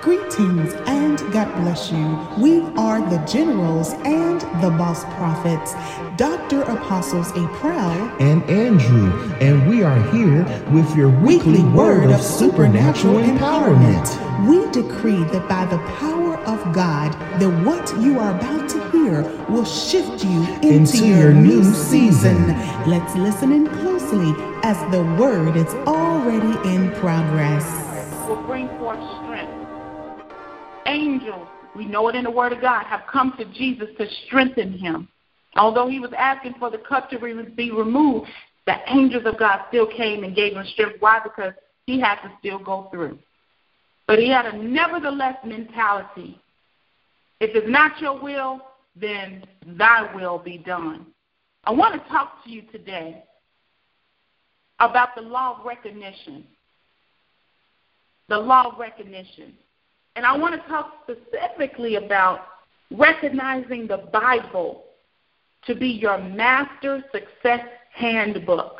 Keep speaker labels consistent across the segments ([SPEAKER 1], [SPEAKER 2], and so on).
[SPEAKER 1] Greetings and God bless you. We are the Generals and the Boss Prophets, Dr. Apostles April
[SPEAKER 2] and Andrew, and we are here with your weekly word of supernatural empowerment.
[SPEAKER 1] We decree that by the power of God, that what you are about to hear will shift you into your new season. Let's listen in closely as the word is already in progress.
[SPEAKER 3] Will bring forth strength. Angels, we know it in the Word of God, have come to Jesus to strengthen him. Although he was asking for the cup to be removed, the angels of God still came and gave him strength. Why? Because he had to still go through. But he had a nevertheless mentality. If it's not your will, then thy will be done. I want to talk to you today about the law of recognition. The law of recognition. And I want to talk specifically about recognizing the Bible to be your master success handbook.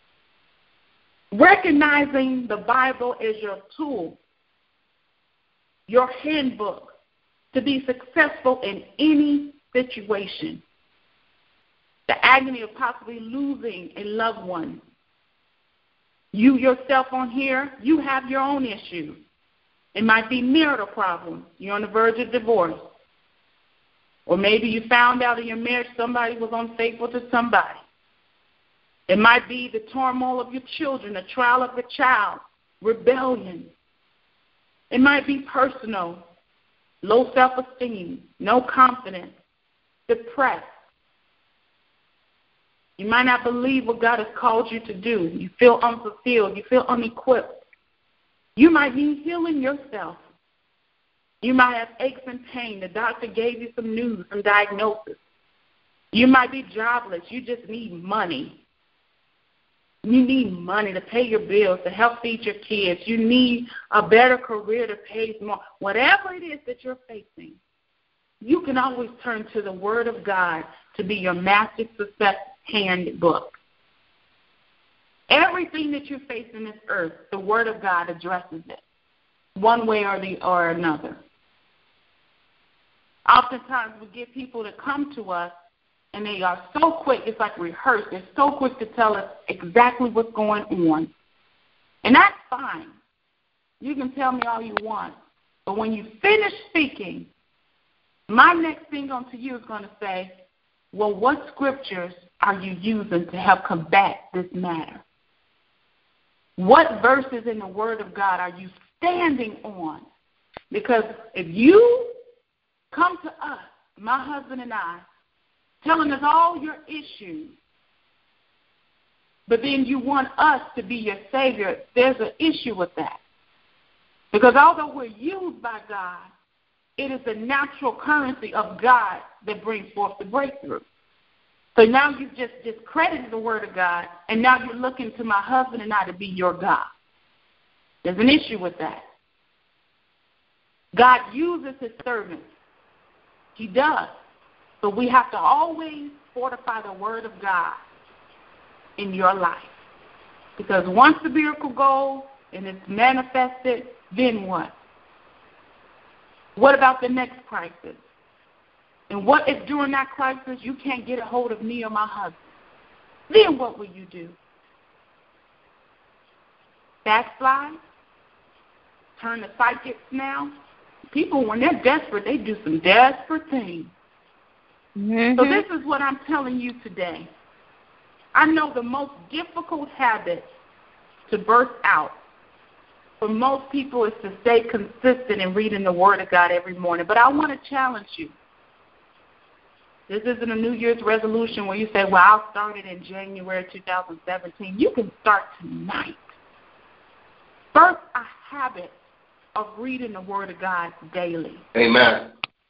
[SPEAKER 3] Recognizing the Bible as your tool, your handbook, to be successful in any situation. The agony of possibly losing a loved one. You yourself on here, you have your own issues. It might be marital problems. You're on the verge of divorce. Or maybe you found out in your marriage somebody was unfaithful to somebody. It might be the turmoil of your children, the trial of a child, rebellion. It might be personal, low self-esteem, no confidence, depressed. You might not believe what God has called you to do. You feel unfulfilled. You feel unequipped. You might need healing yourself. You might have aches and pain. The doctor gave you some news, some diagnosis. You might be jobless. You just need money. You need money to pay your bills, to help feed your kids. You need a better career to pay more. Whatever it is that you're facing, you can always turn to the Word of God to be your master success handbook. Everything that you face in this earth, the Word of God addresses it, one way or another. Oftentimes we get people to come to us, and they are so quick, it's like rehearsed. They're so quick to tell us exactly what's going on. And that's fine. You can tell me all you want. But when you finish speaking, my next thing onto you is going to say, well, what scriptures are you using to help combat this matter? What verses in the Word of God are you standing on? Because if you come to us, my husband and I, telling us all your issues, but then you want us to be your Savior, there's an issue with that. Because although we're used by God, it is the natural currency of God that brings forth the breakthrough. So now you've just discredited the Word of God, and now you're looking to my husband and I to be your God. There's an issue with that. God uses his servants. He does. But we have to always fortify the Word of God in your life. Because once the miracle goes and it's manifested, then what? What about the next crisis? And what if during that crisis you can't get a hold of me or my husband? Then what will you do? Backslide? Turn to psychics now? People, when they're desperate, they do some desperate things. Mm-hmm. So this is what I'm telling you today. I know the most difficult habit to birth out for most people is to stay consistent in reading the Word of God every morning. But I want to challenge you. This isn't a New Year's resolution where you say, well, I'll start it in January 2017. You can start tonight. Birth a habit of reading the Word of God daily.
[SPEAKER 4] Amen.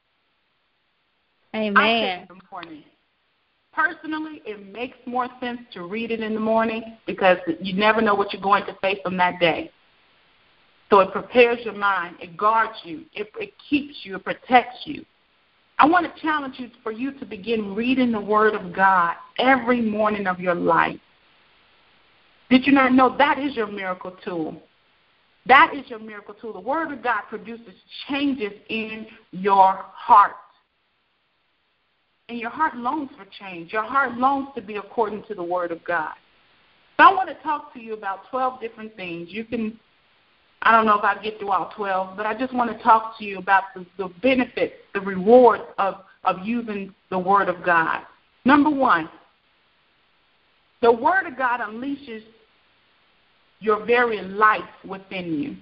[SPEAKER 3] Amen. Personally, it makes more sense to read it in the morning because you never know what you're going to face on that day. So it prepares your mind. It guards you. It keeps you. It protects you. I want to challenge you for you to begin reading the Word of God every morning of your life. Did you not know that is your miracle tool? That is your miracle tool. The Word of God produces changes in your heart. And your heart longs for change. Your heart longs to be according to the Word of God. So I want to talk to you about 12 different things. I don't know if I get through all 12, but I just want to talk to you about the benefits, the rewards of using the Word of God. Number one, the Word of God unleashes your very life within you.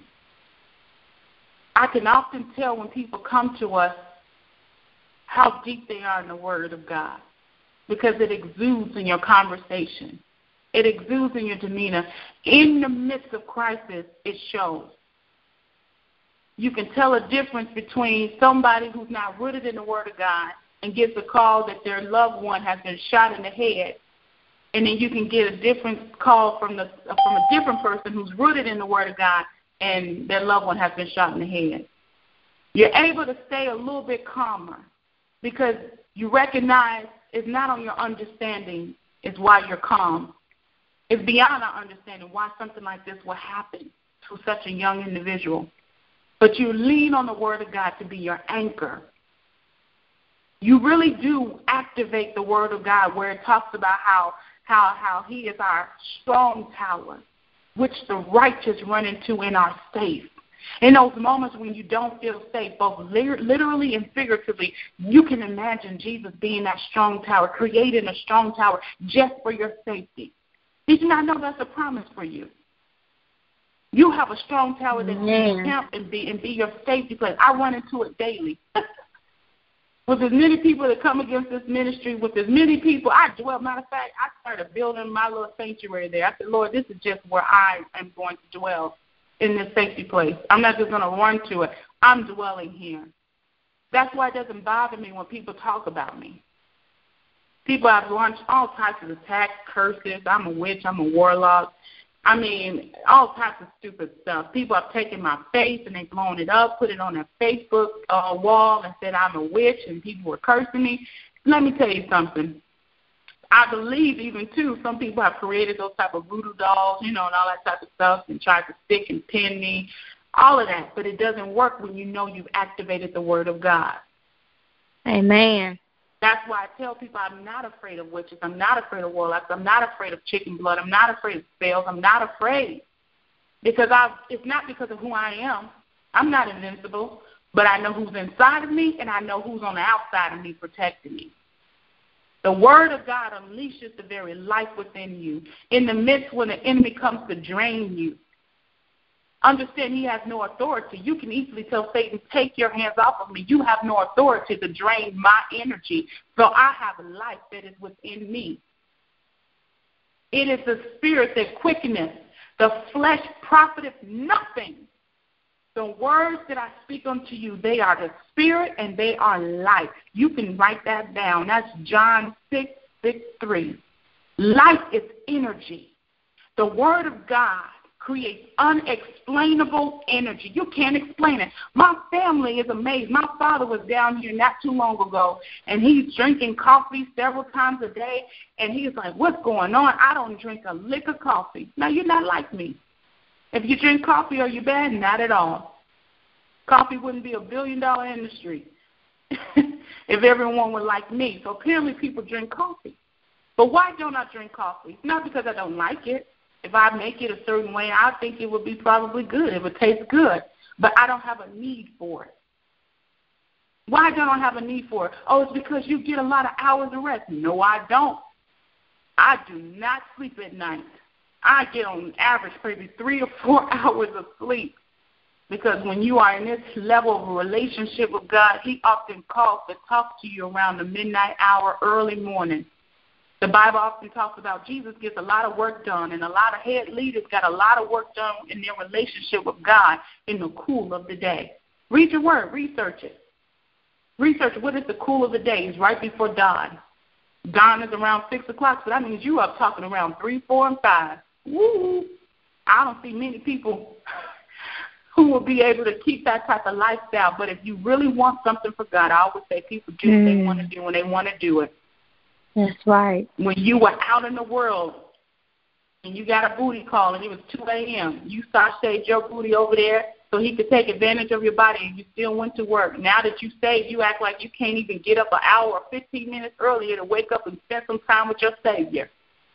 [SPEAKER 3] I can often tell when people come to us how deep they are in the Word of God, because it exudes in your conversation. It exudes in your demeanor. In the midst of crisis, it shows. You can tell a difference between somebody who's not rooted in the Word of God and gets a call that their loved one has been shot in the head, and then you can get a different call from a different person who's rooted in the Word of God and their loved one has been shot in the head. You're able to stay a little bit calmer because you recognize it's not on your understanding, it's why you're calm. It's beyond our understanding why something like this will happen to such a young individual. But you lean on the Word of God to be your anchor. You really do activate the Word of God where it talks about how He is our strong tower, which the righteous run into and are safe. In those moments when you don't feel safe, both literally and figuratively, you can imagine Jesus being that strong tower, creating a strong tower just for your safety. Did you not know that's a promise for you? You have a strong tower that you can camp and be your safety place. I run into it daily. With as many people that come against this ministry, with as many people, I dwell. Matter of fact, I started building my little sanctuary there. I said, Lord, this is just where I am going to dwell, in this safety place. I'm not just going to run to it. I'm dwelling here. That's why it doesn't bother me when people talk about me. People have launched all types of attacks, curses. I'm a witch. I'm a warlock. I mean, all types of stupid stuff. People have taken my face and they've blown it up, put it on their Facebook wall and said I'm a witch, and people were cursing me. Let me tell you something. I believe even, too, some people have created those type of voodoo dolls, and all that type of stuff and tried to stick and pin me, all of that. But it doesn't work when you know you've activated the Word of God.
[SPEAKER 4] Amen.
[SPEAKER 3] That's why I tell people I'm not afraid of witches. I'm not afraid of warlocks. I'm not afraid of chicken blood. I'm not afraid of spells. I'm not afraid. Because it's not because of who I am. I'm not invincible. But I know who's inside of me, and I know who's on the outside of me protecting me. The Word of God unleashes the very life within you. In the midst when the enemy comes to drain you, understand he has no authority. You can easily tell Satan, take your hands off of me. You have no authority to drain my energy. So I have a life that is within me. It is the Spirit that quickeneth. The flesh profiteth nothing. The words that I speak unto you, they are the Spirit and they are life. You can write that down. That's John 6:3. Life is energy. The Word of God creates unexplainable energy. You can't explain it. My family is amazed. My father was down here not too long ago, and he's drinking coffee several times a day, and he's like, what's going on? I don't drink a lick of coffee. Now, you're not like me. If you drink coffee, are you bad? Not at all. Coffee wouldn't be a billion-dollar industry if everyone were like me. So apparently people drink coffee. But why don't I drink coffee? Not because I don't like it. If I make it a certain way, I think it would be probably good. It would taste good. But I don't have a need for it. Why don't I have a need for it? Oh, it's because you get a lot of hours of rest. No, I don't. I do not sleep at night. I get on average maybe 3 or 4 hours of sleep. Because when you are in this level of a relationship with God, He often calls to talk to you around the midnight hour, early morning. The Bible often talks about Jesus gets a lot of work done, and a lot of head leaders got a lot of work done in their relationship with God in the cool of the day. Read your word. Research it. Research what is the cool of the day. It's right before dawn. Dawn is around 6 o'clock, so that means you up talking around 3, 4, and 5. Woo! I don't see many people who will be able to keep that type of lifestyle. But if you really want something for God, I always say people do what they want to do when they want to do it.
[SPEAKER 4] That's right.
[SPEAKER 3] When you were out in the world, and you got a booty call, and it was 2 a.m. You sashayed your booty over there so he could take advantage of your body, and you still went to work. Now that you saved, you act like you can't even get up an hour or 15 minutes earlier to wake up and spend some time with your Savior.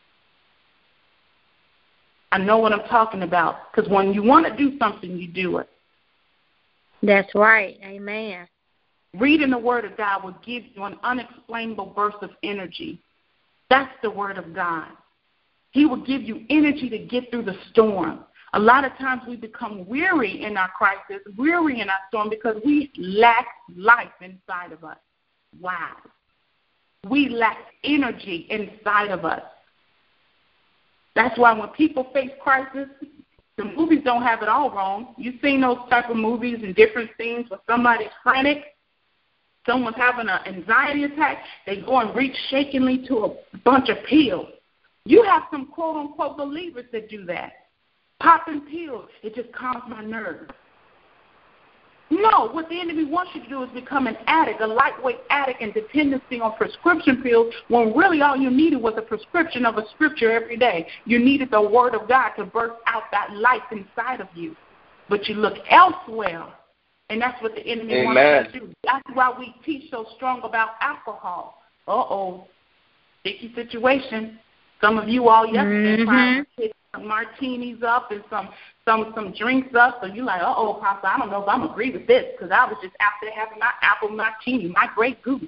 [SPEAKER 3] I know what I'm talking about, because when you want to do something, you do it.
[SPEAKER 4] That's right. Amen.
[SPEAKER 3] Reading the Word of God will give you an unexplainable burst of energy. That's the Word of God. He will give you energy to get through the storm. A lot of times we become weary in our crisis, weary in our storm, because we lack life inside of us. Wow. We lack energy inside of us. That's why when people face crisis, the movies don't have it all wrong. You've seen those type of movies and different scenes where somebody's frantic, someone's having an anxiety attack, they go and reach shakingly to a bunch of pills. You have some quote-unquote believers that do that. Popping pills, it just calms my nerves. No, what the enemy wants you to do is become an addict, a lightweight addict and dependency on prescription pills, when really all you needed was a prescription of a scripture every day. You needed the Word of God to burst out that life inside of you. But you look elsewhere, and that's what the enemy wants you to do. That's why we teach so strong about alcohol. Sticky situation. Some of you all yesterday trying to pick some martinis up and some drinks up, so you're like, Pastor, I don't know if I'm agree with this, because I was just out there having my apple martini, my Grey Goose.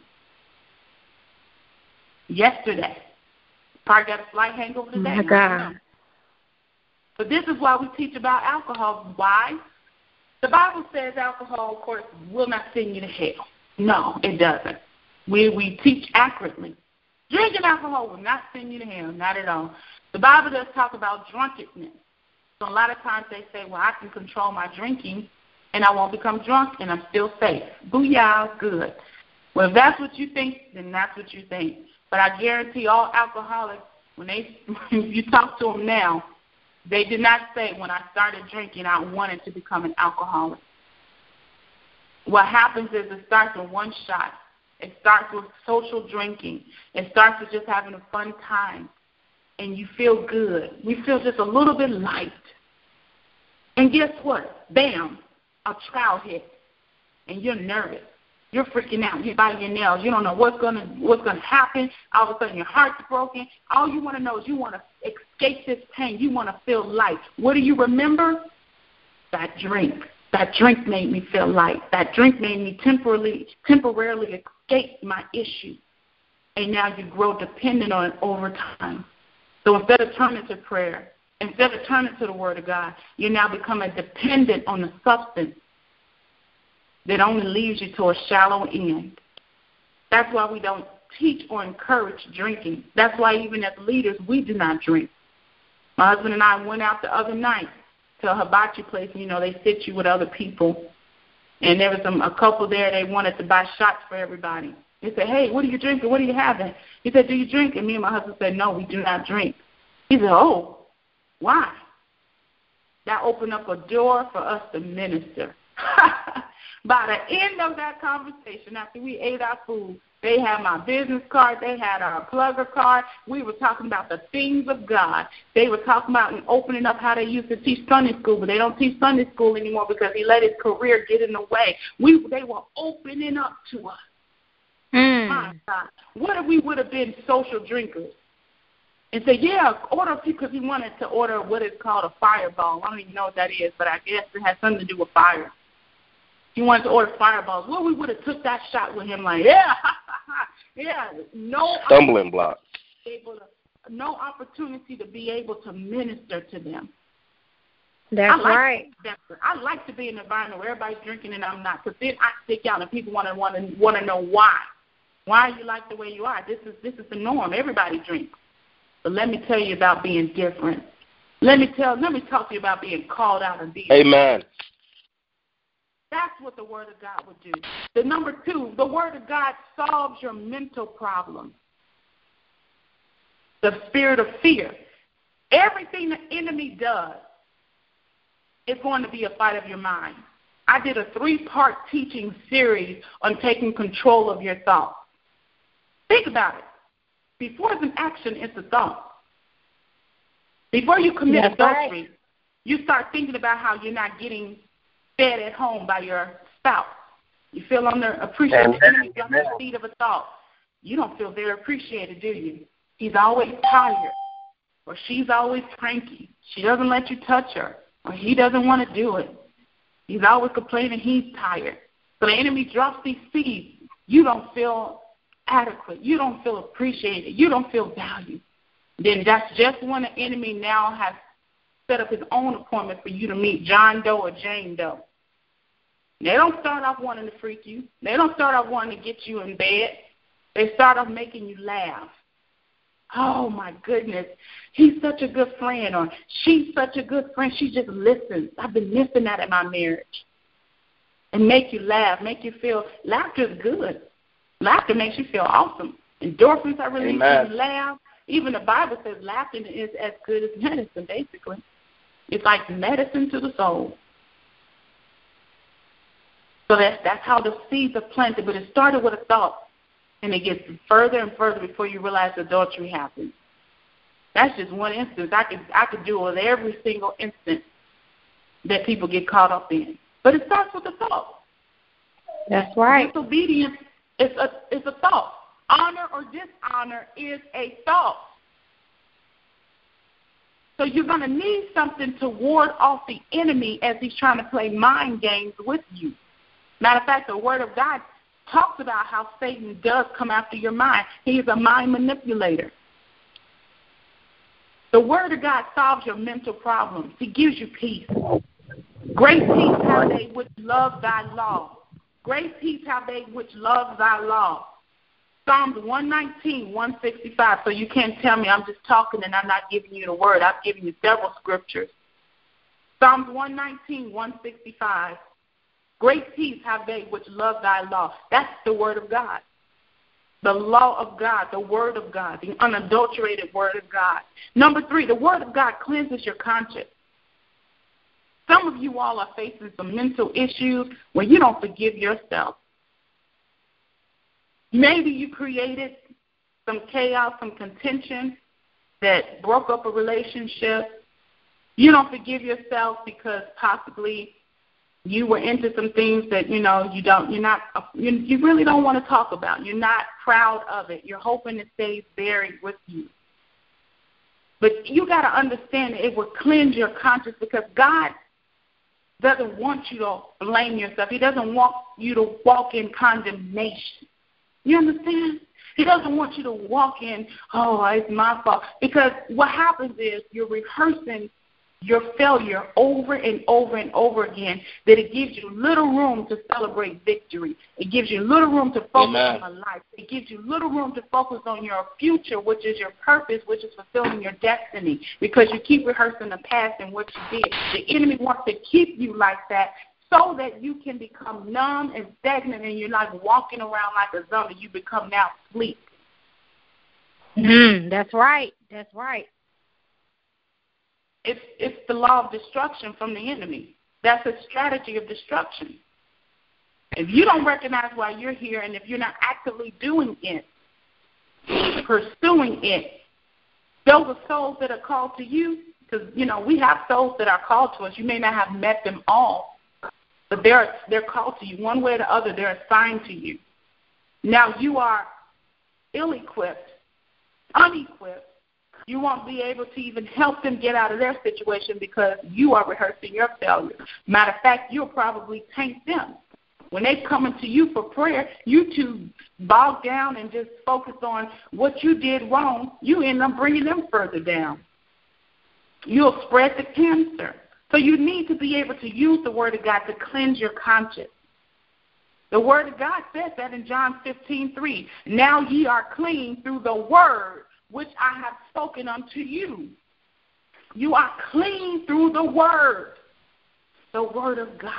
[SPEAKER 3] Yesterday. Probably got a slight hangover today.
[SPEAKER 4] Oh, my God.
[SPEAKER 3] But this is why we teach about alcohol. Why? The Bible says alcohol, of course, will not send you to hell. No, it doesn't. We teach accurately. Drinking alcohol will not send you to hell, not at all. The Bible does talk about drunkenness. So a lot of times they say, well, I can control my drinking and I won't become drunk and I'm still safe. Booyah, good. Well, if that's what you think, then that's what you think. But I guarantee all alcoholics, when you talk to them now, they did not say, when I started drinking, I wanted to become an alcoholic. What happens is it starts with one shot. It starts with social drinking. It starts with just having a fun time. And you feel good. You feel just a little bit light. And guess what? Bam, a trial hit. And you're nervous. You're freaking out. You're biting your nails. You don't know what's gonna happen. All of a sudden your heart's broken. All you want to know is you want to escape this pain. You want to feel light. What do you remember? That drink. That drink made me feel light. That drink made me temporarily escape my issue. And now you grow dependent on it over time. So instead of turning to prayer, instead of turning to the Word of God, you're now becoming dependent on the substance that only leads you to a shallow end. That's why we don't teach or encourage drinking. That's why even as leaders, we do not drink. My husband and I went out the other night to a hibachi place. You know, they sit you with other people. And there was a couple there, they wanted to buy shots for everybody. They said, hey, what are you drinking? What are you having? He said, do you drink? And me and my husband said, no, we do not drink. He said, oh, why? That opened up a door for us to minister. By the end of that conversation, after we ate our food, they had my business card. They had our plugger card. We were talking about the things of God. They were talking about and opening up how they used to teach Sunday school, but they don't teach Sunday school anymore because he let his career get in the way. They were opening up to us. My God. What if we would have been social drinkers and say, yeah, order, because he wanted to order what is called a fireball. I don't even know what that is, but I guess it has something to do with fire. He wanted to order fireballs. Well, we would have took that shot with him like, yeah, no
[SPEAKER 5] stumbling block.
[SPEAKER 3] No opportunity to be able to minister to them.
[SPEAKER 4] That's right.
[SPEAKER 3] I like to be in an environment where everybody's drinking and I'm not, because then I stick out and people want to know why. Why you like the way you are? This is the norm. Everybody drinks. But let me tell you about being different. Let me talk to you about being called out and being
[SPEAKER 5] Amen.
[SPEAKER 3] That's what the Word of God would do. The number 2, the Word of God solves your mental problems. The spirit of fear. Everything the enemy does is going to be a fight of your mind. I did a 3-part teaching series on taking control of your thoughts. Think about it. Before it's an action, it's a thought. Before you commit
[SPEAKER 4] That's
[SPEAKER 3] adultery,
[SPEAKER 4] right.
[SPEAKER 3] you start thinking about how you're not getting fed at home by your spouse. You feel underappreciated. The enemy got the seed of a thought. You don't feel very appreciated, do you? He's always tired, or she's always cranky. She doesn't let you touch her, or he doesn't want to do it. He's always complaining he's tired. So the enemy drops these seeds. You don't feel adequate. You don't feel appreciated. You don't feel valued. Then that's just when the enemy now has set up his own appointment for you to meet John Doe or Jane Doe. They don't start off wanting to freak you. They don't start off wanting to get you in bed. They start off making you laugh. Oh, my goodness, he's such a good friend, or she's such a good friend. She just listens. I've been missing that in my marriage. And make you laugh, make you feel, laughter is good. Laughter makes you feel awesome. Endorphins are released when you laugh. Even the Bible says laughter is as good as medicine, basically. It's like medicine to the soul. So that's how the seeds are planted. But it started with a thought, and it gets further and further before you realize adultery happens. That's just one instance. I could do it with every single instance that people get caught up in. But it starts with a thought.
[SPEAKER 4] That's right.
[SPEAKER 3] Disobedience is a thought. Honor or dishonor is a thought. So you're going to need something to ward off the enemy as he's trying to play mind games with you. Matter of fact, the Word of God talks about how Satan does come after your mind. He is a mind manipulator. The Word of God solves your mental problems. He gives you peace. Great peace have they which love thy law. Great peace have they which love thy law. Psalms 119, 165. So you can't tell me I'm just talking and I'm not giving you the word. I've given you several scriptures. Psalms 119, 165. Great peace have they which love thy law. That's the word of God. The law of God, the word of God, the unadulterated word of God. Number 3, the word of God cleanses your conscience. Some of you all are facing some mental issues where you don't forgive yourself. Maybe you created some chaos, some contention that broke up a relationship. You don't forgive yourself because possibly you were into some things that, you really don't want to talk about. You're not proud of it. You're hoping it stays buried with you. But you got to understand that it will cleanse your conscience because God doesn't want you to blame yourself. He doesn't want you to walk in condemnation. You understand? He doesn't want you to walk in, oh, it's my fault. Because what happens is you're rehearsing your failure over and over and over again, that it gives you little room to celebrate victory. It gives you little room to focus on your life. It gives you little room to focus on your future, which is your purpose, which is fulfilling your destiny, because you keep rehearsing the past and what you did. The enemy wants to keep you like that so that you can become numb and stagnant and you're like walking around like a zombie. You become now sleep.
[SPEAKER 4] That's right. That's right.
[SPEAKER 3] It's the law of destruction from the enemy. That's a strategy of destruction. If you don't recognize why you're here and if you're not actively doing it, pursuing it, those are souls that are called to you. Because, we have souls that are called to us. You may not have met them all, but they're called to you. One way or the other, they're assigned to you. Now you are ill-equipped, unequipped. You won't be able to even help them get out of their situation because you are rehearsing your failure. Matter of fact, you'll probably taint them. When they come into you for prayer, you two bog down and just focus on what you did wrong. You end up bringing them further down. You'll spread the cancer. So you need to be able to use the Word of God to cleanse your conscience. The Word of God says that in John 15:3. Now ye are clean through the Word which I have spoken unto you. You are clean through the Word of God.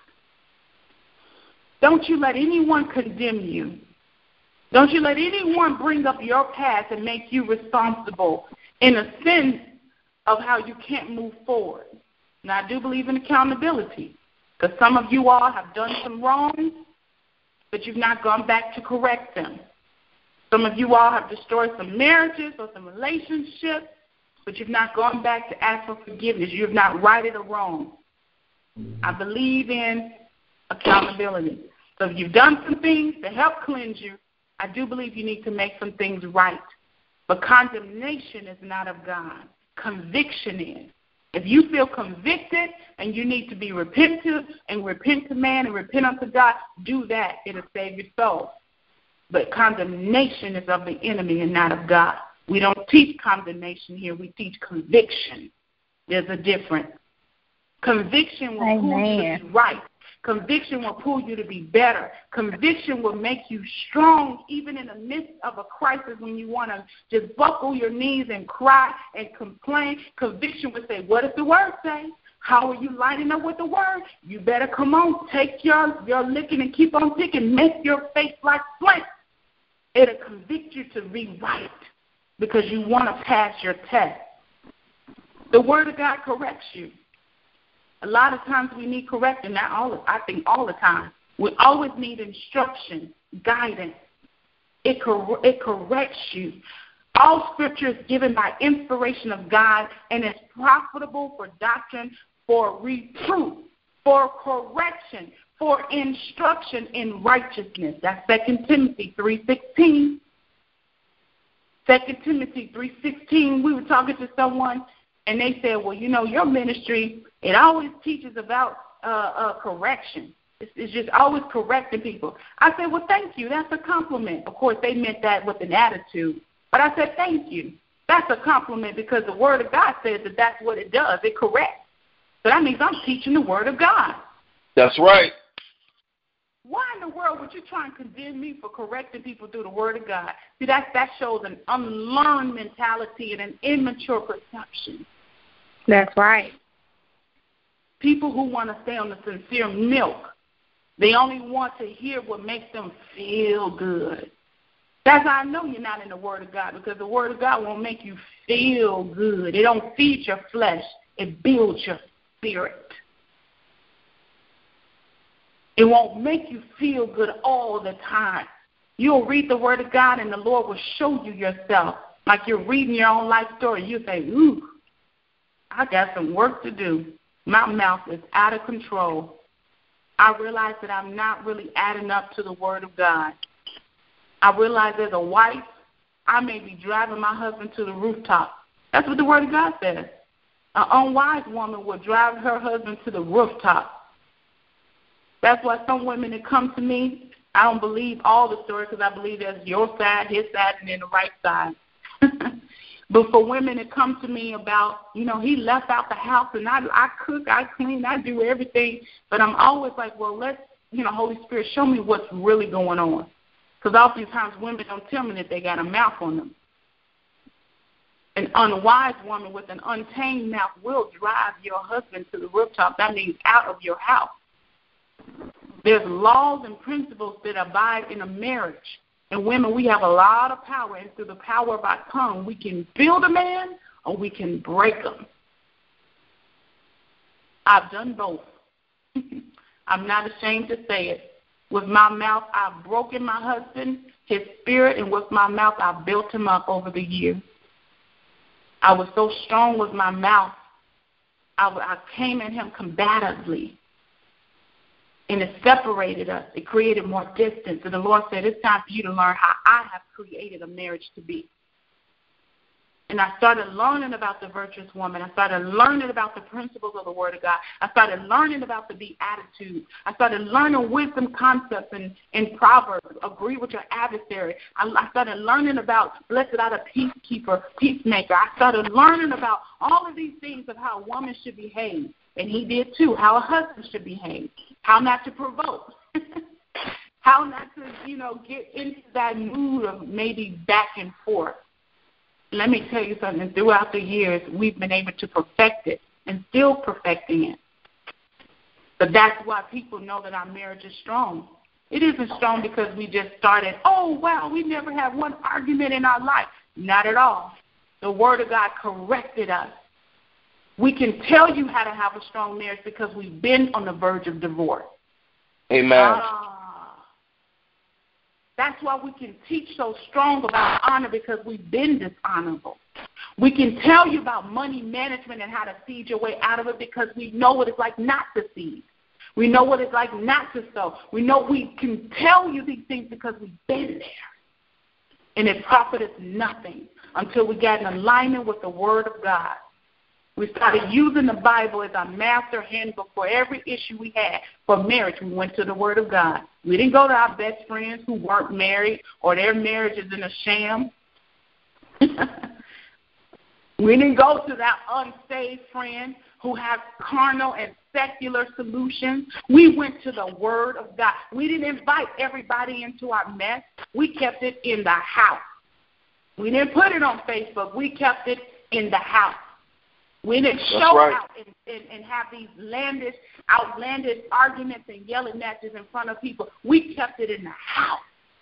[SPEAKER 3] Don't you let anyone condemn you. Don't you let anyone bring up your past and make you responsible in a sense of how you can't move forward. Now, I do believe in accountability because some of you all have done some wrongs, but you've not gone back to correct them. Some of you all have destroyed some marriages or some relationships, but you've not gone back to ask for forgiveness. You have not righted a wrong. I believe in accountability. So if you've done some things to help cleanse you, I do believe you need to make some things right. But condemnation is not of God. Conviction is. If you feel convicted and you need to be repentant and repent to man and repent unto God, do that. It'll save your soul. But condemnation is of the enemy and not of God. We don't teach condemnation here. We teach conviction. There's a difference. Conviction will pull you to be right. Conviction will pull you to be better. Conviction will make you strong even in the midst of a crisis when you want to just buckle your knees and cry and complain. Conviction will say, what does the word say? How are you lining up with the word? You better come on, take your licking and keep on picking. Make your face like flint. It'll convict you to rewrite because you want to pass your test. The word of God corrects you. A lot of times we need correcting, I think all the time. We always need instruction, guidance. It corrects you. All scripture is given by inspiration of God and is profitable for doctrine, for reproof, for correction, for instruction in righteousness. That's 2 Timothy 3:16. 2 Timothy 3:16, we were talking to someone, and they said, well, your ministry, it always teaches about correction. It's just always correcting people. I said, well, thank you. That's a compliment. Of course, they meant that with an attitude. But I said, thank you. That's a compliment because the Word of God says that that's what it does. It corrects. So that means I'm teaching the Word of God.
[SPEAKER 5] That's right.
[SPEAKER 3] Why in the world would you try and condemn me for correcting people through the Word of God? See, that shows an unlearned mentality and an immature perception.
[SPEAKER 4] That's right.
[SPEAKER 3] People who want to stay on the sincere milk, they only want to hear what makes them feel good. That's how I know you're not in the Word of God, because the Word of God won't make you feel good. It don't feed your flesh. It builds your spirit. It won't make you feel good all the time. You'll read the Word of God and the Lord will show you yourself. Like you're reading your own life story. You say, ooh, I got some work to do. My mouth is out of control. I realize that I'm not really adding up to the Word of God. I realize as a wife, I may be driving my husband to the rooftop. That's what the Word of God says. An unwise woman will drive her husband to the rooftop. That's why some women that come to me, I don't believe all the stories because I believe there's your side, his side, and then the right side. But for women that come to me about, he left out the house and I cook, I clean, I do everything. But I'm always like, well, let's, Holy Spirit, show me what's really going on. Because oftentimes women don't tell me that they got a mouth on them. An unwise woman with an untamed mouth will drive your husband to the rooftop. That means out of your house. There's laws and principles that abide in a marriage. And women, we have a lot of power. And through the power of our tongue, we can build a man or we can break him. I've done both. I'm not ashamed to say it. With my mouth, I've broken my husband, his spirit, and with my mouth, I've built him up over the years. I was so strong with my mouth. I came at him combatively. And it separated us. It created more distance. And the Lord said, it's time for you to learn how I have created a marriage to be. And I started learning about the virtuous woman. I started learning about the principles of the Word of God. I started learning about the Beatitudes. I started learning wisdom concepts in Proverbs. Agree with your adversary. I started learning about blessed are the peacemaker. I started learning about all of these things of how a woman should behave. And he did too, how a husband should behave, how not to provoke, how not to, get into that mood of maybe back and forth. Let me tell you something. Throughout the years, we've been able to perfect it and still perfecting it. But that's why people know that our marriage is strong. It isn't strong because we just started, oh, wow, we never had one argument in our life. Not at all. The Word of God corrected us. We can tell you how to have a strong marriage because we've been on the verge of divorce.
[SPEAKER 5] Amen.
[SPEAKER 3] That's why we can teach so strong about honor, because we've been dishonorable. We can tell you about money management and how to seed your way out of it because we know what it's like not to seed. We know what it's like not to sow. We know we can tell you these things because we've been there. And it profiteth nothing until we got in alignment with the Word of God. We started using the Bible as our master handbook for every issue we had. For marriage, we went to the Word of God. We didn't go to our best friends who weren't married or their marriage is in a sham. We didn't go to that unsaved friend who has carnal and secular solutions. We went to the Word of God. We didn't invite everybody into our mess. We kept it in the house. We didn't put it on Facebook. We kept it in the house. We didn't show out and have these outlandish arguments and yelling matches in front of people. We kept it in the house.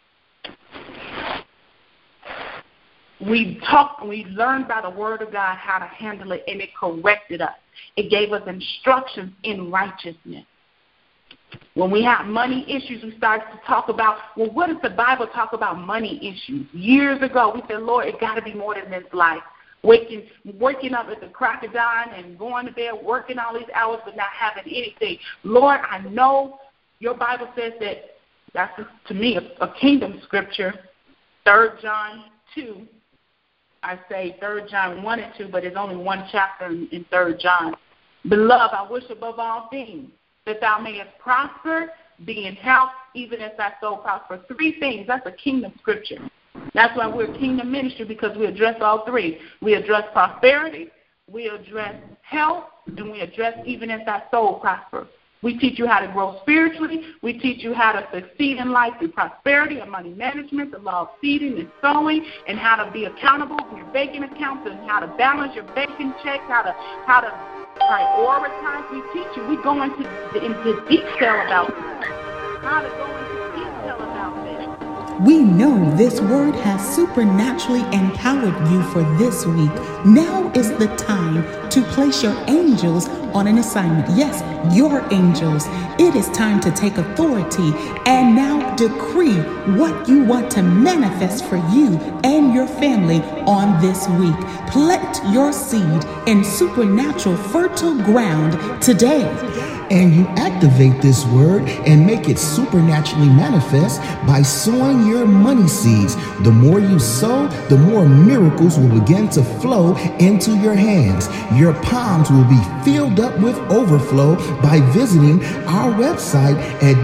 [SPEAKER 3] We talked and we learned by the Word of God how to handle it, and it corrected us. It gave us instructions in righteousness. When we had money issues, we started to talk about, well, what does the Bible talk about money issues? Years ago, we said, Lord, it got to be more than this life. Waking up at the crack of dawn and going to bed, working all these hours but not having anything. Lord, I know your Bible says that's to me a kingdom scripture, 3 John 2. I say 3 John 1 and 2, but there's only one chapter in 3 John. Beloved, I wish above all things that thou mayest prosper, be in health, even as thy soul prosper. 3 things. That's a kingdom scripture. That's why we're a kingdom ministry, because we address all 3. We address prosperity, we address health, and we address even as thy soul prosper. We teach you how to grow spiritually. We teach you how to succeed in life through prosperity and money management, the law of seeding and sowing, and how to be accountable for your banking accounts and how to balance your banking checks, how to prioritize. We teach you. We go into detail about how to go into detail about this.
[SPEAKER 1] We know this word has supernaturally empowered you for this week. Now is the time to place your angels on an assignment. Yes, your angels. It is time to take authority and now decree what you want to manifest for you and your family on this week. Plant your seed in supernatural fertile ground today.
[SPEAKER 2] And you activate this word and make it supernaturally manifest by sowing your money seeds. The more you sow, the more miracles will begin to flow into your hands. Your palms will be filled up with overflow by visiting our website at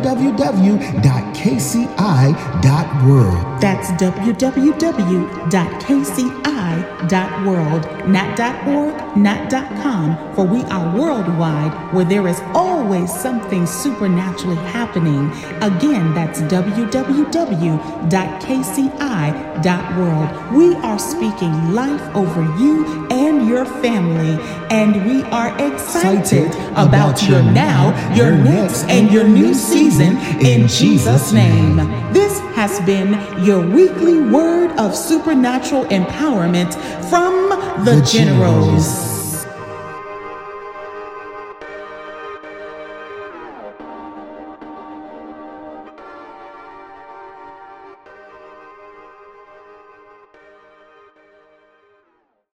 [SPEAKER 2] www.kci.world.
[SPEAKER 1] That's www.kci.world, not .org, not .com, for we are worldwide, where there is always something supernaturally happening. Again, that's www.kci.world. We are speaking life over you and your family, and we are excited about your now, your next, and your new season in Jesus' name. This has been your weekly word of supernatural empowerment from the Generals.